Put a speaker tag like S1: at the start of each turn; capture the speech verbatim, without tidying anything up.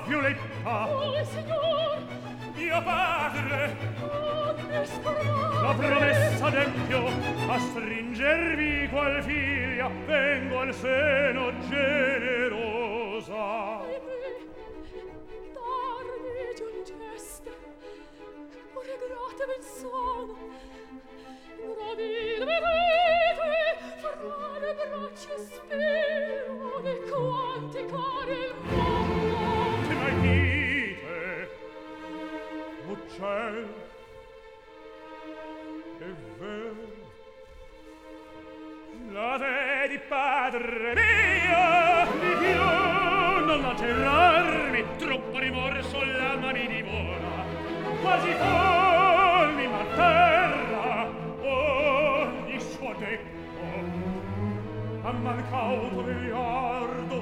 S1: Violetta.
S2: Oh, signor!
S1: Mio padre!
S2: Oh, ne scorrate!
S1: La promessa d'empio a stringervi qual figlia vengo al seno generosa.
S2: Darmi giungeste, ora gratevi il sono, gradirvi vedete, ferrare braccia e spiro di quanti cari il mondo.
S1: Che mai dite, uccel? È vero, la vedi padre mio, di più non lacerarmi, troppo rimorso l'alma mi divora, quasi folmi ma terra ogni suo detto, a mancauto degli altri